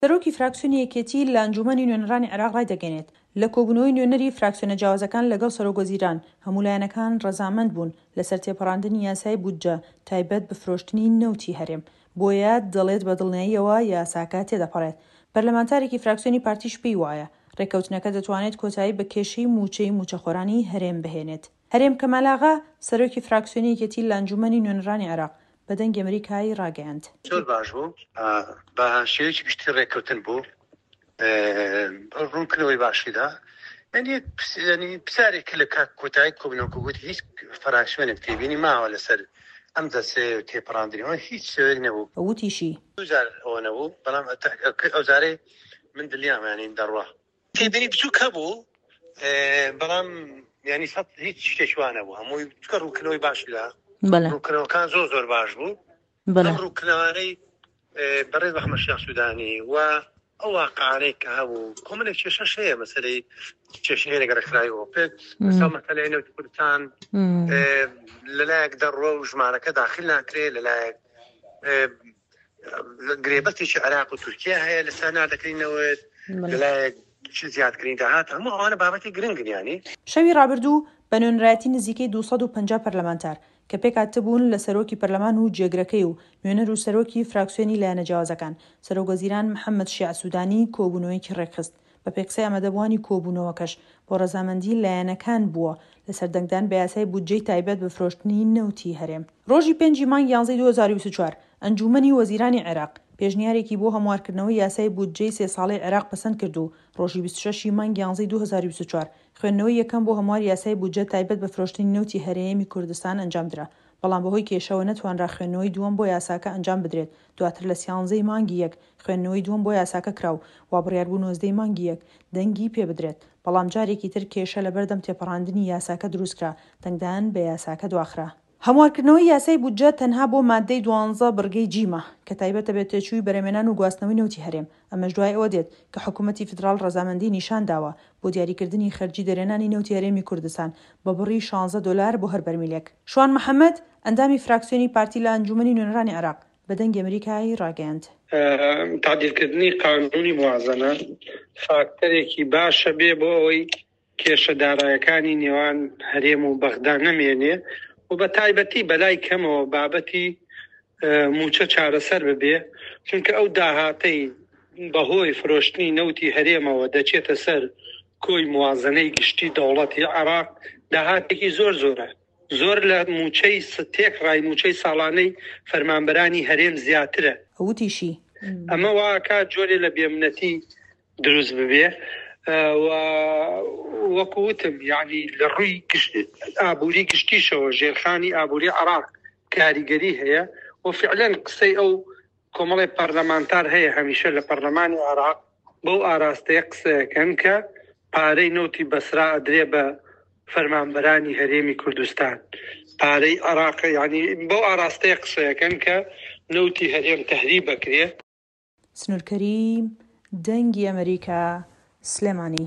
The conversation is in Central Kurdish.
سەرۆکی فراکسیۆنی یەکێتی لە ئەنجومەنی نوێنەرانی عێراق ڕایدەگەێنێت لە کۆبوونەوەی نوێنەری فراکسیۆنە جیاوازەکان لەگەڵ سەرۆکوەزیران هەموو لایەنەکان ڕەزامەند بوون لەسەر تێپەڕاندنی یاسای بودجە تایبەت بە فرۆشتنی نەوتی هەرێم، بۆیە دەڵێت بە دڵنیاییەوە یاساکە تێدەپەڕێت. پەرلەمانتارێکی فراکسیۆنی پارتیش پێی وایە ڕێکەوتنەکە دەتوانێت کۆتایی بە کێشەی موچەی موچەخۆرانی هەرێم بهێنێت. هەرێم کەمالاغا سەرۆکی فراکسیۆنی یەکێتی لە ئەنجومەنی نوێنەرانی عێراق بە دەنگی ئەمریکای ڕاگەیاند. زۆر باش بوو، بە شێوەیەکی گشتی ڕێکەوتن بوو، ڕوونکردنەوەی باشیدا، ینی پرسیارێک لە کۆتایی کۆبوونەوە گوتی هیچ فراکسیۆنێک تێبینی ماوە لەسەر ئەم دەستێ تێپەڕاندنەوە هیچ شێوەیەک نەبوو. وتیشی دوجار ئەوە نەبوو، بەڵام ئەوجارەی من دڵیام ینی دەڕوا تێبینی بچووک هەبوو، بەڵام ینی سەد هیچ شتێک وا نەبوو، هەمووی چکە ڕوونکردنەوەی باشیدا، ڕوونکردنەوەکان زۆر باش بوو. ئەم ڕوونکردنەوانەی بەڕێز محەممەد شیخ سوودانی و ئەو واقعانەی کە هەبوو کۆمەڵێک کێشەش هەیە، مەسەلەی کێشەی لەگەڕکرای ئۆپێک، مەسەلەی نەوتی کوردستان لەلایەک دەڕۆ و ژمارەکە داخل ناکرێت، لەلایەک گرێبەستێکی عێراق و تورکیا هەیە لەسەر نادەکرینەوە، لەلایەک زیادکردنی داهات، هەموو ئەوانە بابەتی گرنگن. ینی شەوی ڕابردوو بە نوێنەرایەتی نزیکەی 250 پەرلەمانتار کە پێکهاتبوون لە سەرۆکی پەرلەمان و جێگرەکەی و نوێنەر و سەرۆکی فراکسیۆنی لایەنە جیاوازەکان سەرۆکوەزیران محەممەد شیع سوودانی کۆبوونەوەیەکی ڕێکخست بە پێکسەی ئامادەبوانی کۆبوونەوەکەش بۆ ڕەزامەندی لایەنەکان بووە لەسەر دەنگدان بە یاسای بودجەی تایبەت بە فرۆشتنی نەوتی هەرێم. ڕۆژی 5 مانگی 2024 ئەنجومەنی وەزیرانی عێراق پێشنیارێکی بۆ هەموارکردنەوەی یاسای بودجەی 3 ساڵەی عێراق پەسەند کرد و ڕۆژی 26 مانگی 2024 خوێندنەوەی یەکەم بۆ هەموار یاسای بودجە تایبەت بە فرۆشتنی نەوتی هەرێمی کوردستان ئەنجامدرا، بەڵام بەهۆی کێشەوە نەتوانرا خوێندنەوەی دووەم بۆ یاساکە ئەنجام بدرێت. دواتر لە 13 مانگی 1 خوێندنەوەی دووەم بۆ یاساکە کراو و بڕیاربوو 19 مانگی 1 دەنگی پێ بدرێت، بەڵام جارێکی تر کێشە لە بەردەم تێپەڕاندنی یاساکە دروستکرا، دەنگدان بە یاساکە دواخرا. هەموارکردنەوەی یاسای بودجە تەنها بۆ مادەی 12 بڕگەی جیمە کە تایبەتە بێت تێچووی بەرهەمهێنان و گواستنەوەی نەوتی هەرێم. ئەمەش دوای ئەوە دێت کە حکوومەتی فدراڵ ڕەزامەندی نیشان داوە بۆ دیاریکردنی خەرجی دەرێنانی نەوتی هەرێمی کوردستان بە بڕی 16 دلار بۆ هەر بەرمیلێک. شوان محەممەد ئەندامی فراکسیۆنی پارتی لە ئەنجومەنی نوێنەرانی عێراق بە دەنگی ئەمریکای ڕاگەیاند. تعدیلکردنی قانونی موازنە فاکتەرێکی باشە بێ بۆ ئەوەی کێشە دارایەکانی نێوان هەرێم و بەغدا نەمێنێ و بە تایبەتی بەلای کەمەوە بابەتی موچە چارەسەر ببێ، چونکە ئەو داهاتەی بەهۆی فرۆشتنی نەوتی هەرێمەوە دەچێتە سەر کۆی موازنەی گشتی دەوڵەتی عێراق داهاتێکی زۆرە، زۆر لە موچەی تێک ڕای موچەی ساڵانەی فەرمانبەرانی هەرێم زیاترە. وتیشی ئەمە واکە جۆرێ لە بێمنەتی دروست ببێ و وەکوتم یعنی لە ڕووی ئابووری گشتیشەوە ژێرخانی ئابووری عێراق کاریگەری هەیە و فعلەن قسەی ئەو کۆمەڵی پەرلەمانتار هەیە هەمیشە لە پەرلەمانی عێراق بەو ئاراستەیە قسەکەن کە پارەی نەوتی بەسرا ئەدرێ بە فەرمانبەرانی هەرێمی کوردستان، پارەی عێراق، ینی بەو ئاراستەیە قسەکەن کە نەوتی هەرێم تەهریب بکرێ. سنوورکەریم، دەنگی ئەمریکا، سلێمانی.